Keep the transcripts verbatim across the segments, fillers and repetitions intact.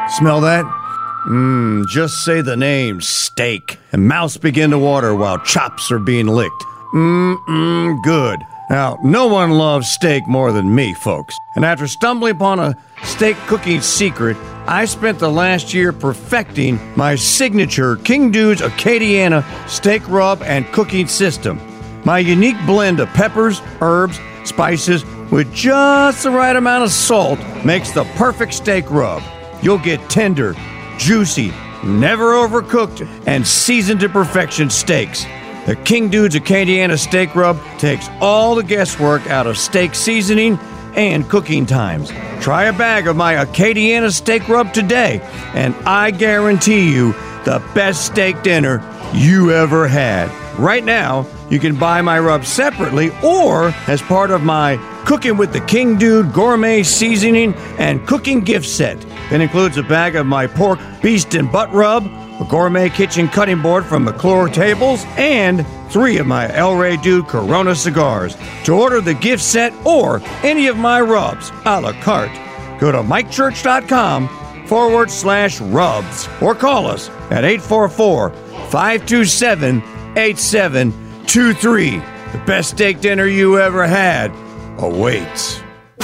Smell that? Mmm, just say the name, steak, and mouths begin to water while chops are being licked. Mmm, good. Now, no one loves steak more than me, folks. And after stumbling upon a steak cooking secret, I spent the last year perfecting my signature King Dude's Acadiana steak rub and cooking system. My unique blend of peppers, herbs, spices, with just the right amount of salt makes the perfect steak rub. You'll get tender, juicy, never overcooked, and seasoned to perfection steaks. The King Dude's Acadiana steak rub takes all the guesswork out of steak seasoning and cooking times. Try a bag of my Acadiana steak rub today, and I guarantee you the best steak dinner you ever had. Right now, you can buy my rub separately or as part of my Cooking with the King Dude Gourmet Seasoning and Cooking Gift Set. That includes a bag of my pork, beast, and butt rub, a gourmet kitchen cutting board from McClure Tables, and three of my El Rey Dude Corona cigars. To order the gift set or any of my rubs a la carte, go to mikechurch.com forward slash rubs or call us at eight four four, five two seven, eight seven two three. The best steak dinner you ever had awaits.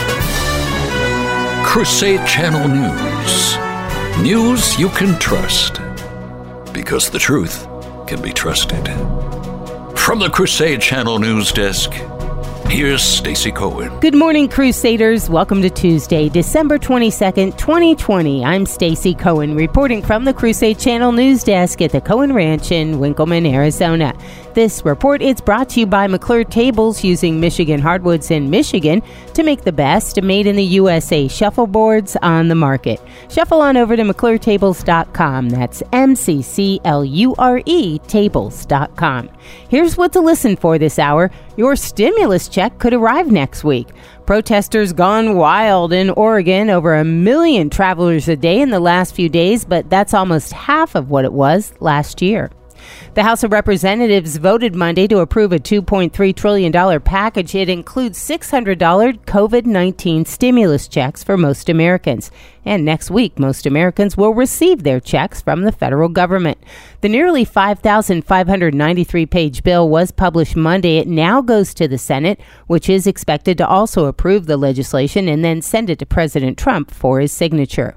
Crusade Channel News. News you can trust. Because the truth can be trusted. From the Crusade Channel News Desk, here's Stacey Cohen. Good morning, Crusaders. Welcome to Tuesday, December twenty-second, twenty twenty. I'm Stacey Cohen, reporting from the Crusade Channel News Desk at the Cohen Ranch in Winkleman, Arizona. This report is brought to you by McClure Tables, using Michigan hardwoods in Michigan to make the best made in the U S A shuffleboards on the market. Shuffle on over to McClure Tables dot com. That's M C C L U R E tables dot com. Here's what to listen for this hour. Your stimulus check could arrive next week. Protesters gone wild in Oregon. Over a million travelers a day in the last few days, but that's almost half of what it was last year. The House of Representatives voted Monday to approve a two point three trillion dollars package. It includes six hundred dollars COVID nineteen stimulus checks for most Americans. And next week, most Americans will receive their checks from the federal government. The nearly five thousand five hundred ninety-three page bill was published Monday. It now goes to the Senate, which is expected to also approve the legislation and then send it to President Trump for his signature.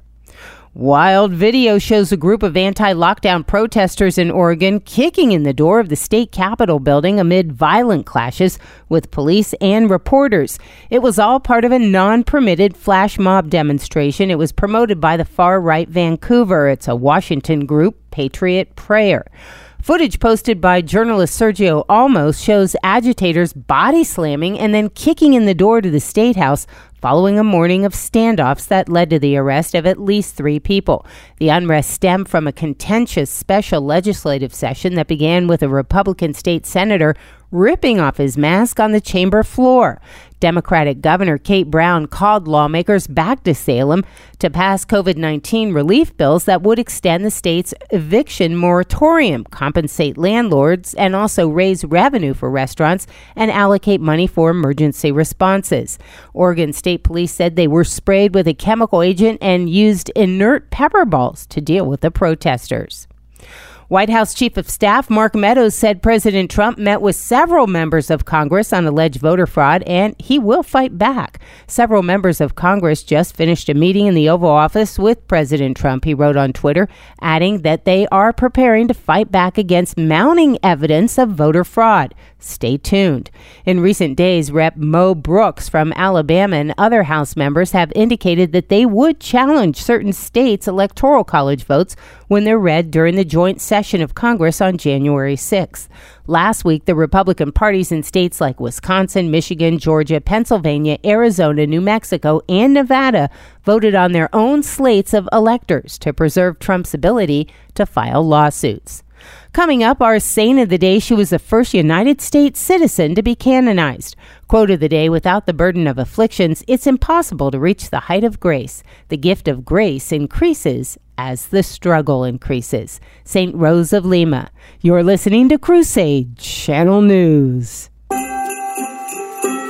Wild video shows a group of anti-lockdown protesters in Oregon kicking in the door of the state capitol building amid violent clashes with police and reporters. It was all part of a non-permitted flash mob demonstration. It was promoted by the far-right Vancouver. It's a Washington group, Patriot Prayer. Footage posted by journalist Sergio Olmos shows agitators body slamming and then kicking in the door to the State House following a morning of standoffs that led to the arrest of at least three people. The unrest stemmed from a contentious special legislative session that began with a Republican state senator ripping off his mask on the chamber floor. Democratic Governor Kate Brown called lawmakers back to Salem to pass COVID nineteen relief bills that would extend the state's eviction moratorium, compensate landlords, and also raise revenue for restaurants and allocate money for emergency responses. Oregon State Police said they were sprayed with a chemical agent and used inert pepper balls to deal with the protesters. White House Chief of Staff Mark Meadows said President Trump met with several members of Congress on alleged voter fraud, and he will fight back. Several members of Congress just finished a meeting in the Oval Office with President Trump, he wrote on Twitter, adding that they are preparing to fight back against mounting evidence of voter fraud. Stay tuned. In recent days, Representative Mo Brooks from Alabama and other House members have indicated that they would challenge certain states' electoral college votes when they're read during the joint session of Congress on January sixth. Last week, the Republican parties in states like Wisconsin, Michigan, Georgia, Pennsylvania, Arizona, New Mexico, and Nevada voted on their own slates of electors to preserve Trump's ability to file lawsuits. Coming up, our saint of the day. She was the first United States citizen to be canonized. Quote of the day: without the burden of afflictions, it's impossible to reach the height of grace. The gift of grace increases as the struggle increases. Saint Rose of Lima. You're listening to Crusade Channel News.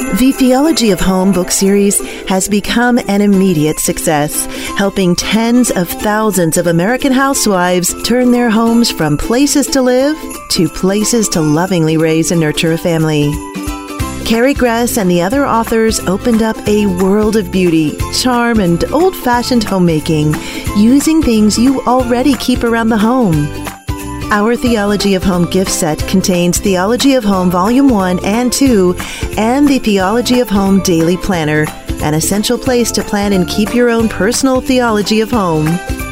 The Theology of Home book series has become an immediate success, helping tens of thousands of American housewives turn their homes from places to live to places to lovingly raise and nurture a family. Carrie Gress and the other authors opened up a world of beauty, charm, and old-fashioned homemaking, using things you already keep around the home. Our Theology of Home gift set contains Theology of Home Volume one and two and the Theology of Home Daily Planner, an essential place to plan and keep your own personal Theology of Home.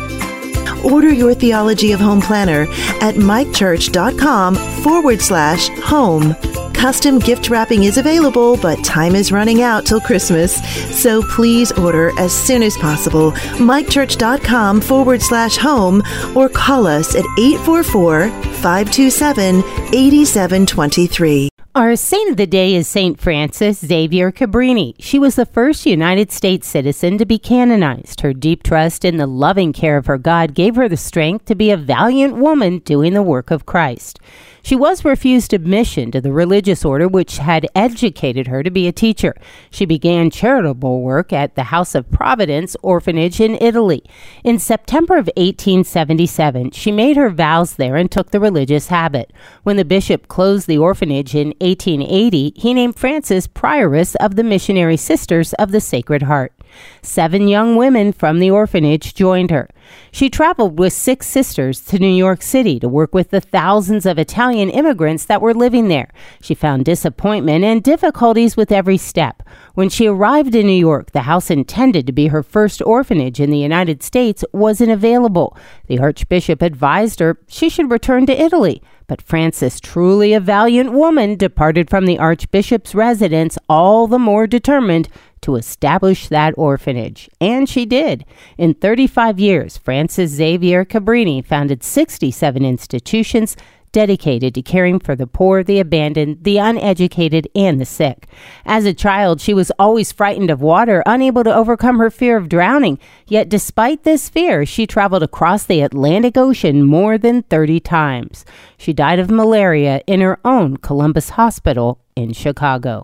Order your Theology of Home Planner at mikechurch.com forward slash home. Custom gift wrapping is available, but time is running out till Christmas, so please order as soon as possible. mikechurch.com forward slash home or call us at eight four four, five two seven, eight seven two three. Our saint of the day is Saint Frances Xavier Cabrini. She was the first United States citizen to be canonized. Her deep trust in the loving care of her God gave her the strength to be a valiant woman doing the work of Christ. She was refused admission to the religious order which had educated her to be a teacher. She began charitable work at the House of Providence orphanage in Italy. In September of eighteen seventy-seven, she made her vows there and took the religious habit. When the bishop closed the orphanage in eighteen eighty, he named Frances prioress of the Missionary Sisters of the Sacred Heart. Seven young women from the orphanage joined her. She traveled with six sisters to New York City to work with the thousands of Italian immigrants that were living there. She found disappointment and difficulties with every step. When she arrived in New York, the house intended to be her first orphanage in the United States wasn't available. The Archbishop advised her she should return to Italy. But Frances, truly a valiant woman, departed from the Archbishop's residence all the more determined to establish that orphanage. And she did. In thirty-five years, Frances Xavier Cabrini founded sixty-seven institutions dedicated to caring for the poor, the abandoned, the uneducated, and the sick. As a child, she was always frightened of water, unable to overcome her fear of drowning. Yet despite this fear, she traveled across the Atlantic Ocean more than thirty times. She died of malaria in her own Columbus Hospital in Chicago.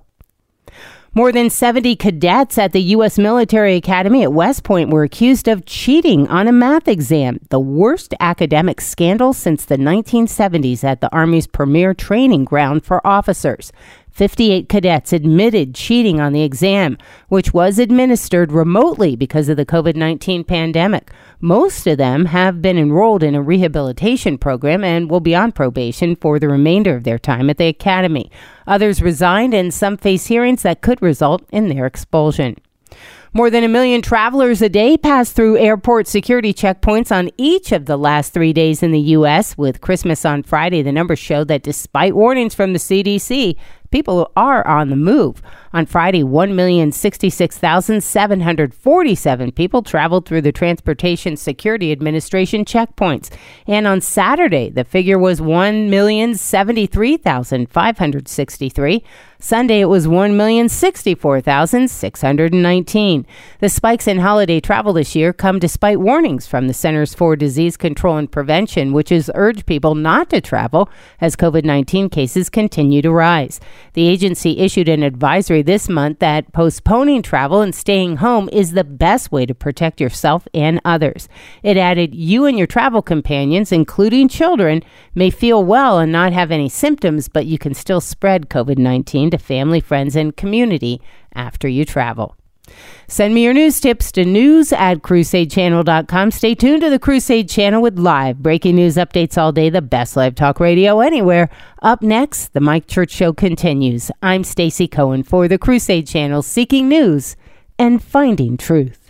More than seventy cadets at the U S Military Academy at West Point were accused of cheating on a math exam, the worst academic scandal since the nineteen seventies at the Army's premier training ground for officers. fifty-eight cadets admitted cheating on the exam, which was administered remotely because of the covid nineteen pandemic. Most of them have been enrolled in a rehabilitation program and will be on probation for the remainder of their time at the academy. Others resigned, and some face hearings that could result in their expulsion. More than a million travelers a day pass through airport security checkpoints on each of the last three days in the U S. With Christmas on Friday, the numbers show that despite warnings from the C D C, people are on the move. On Friday, one million sixty-six thousand seven hundred forty-seven people traveled through the Transportation Security Administration checkpoints. And on Saturday, the figure was one million seventy-three thousand five hundred sixty-three. Sunday, it was one million sixty-four thousand six hundred nineteen. The spikes in holiday travel this year come despite warnings from the Centers for Disease Control and Prevention, which has urged people not to travel as covid nineteen cases continue to rise. The agency issued an advisory this month that postponing travel and staying home is the best way to protect yourself and others. It added, you and your travel companions, including children, may feel well and not have any symptoms, but you can still spread covid nineteen to family, friends, and community after you travel. Send me your news tips to news at crusade channel dot com. Stay tuned to the Crusade Channel with live breaking news updates all day, the best live talk radio anywhere. Up next, the Mike Church Show continues. I'm Stacey Cohen for the Crusade Channel, seeking news and finding truth.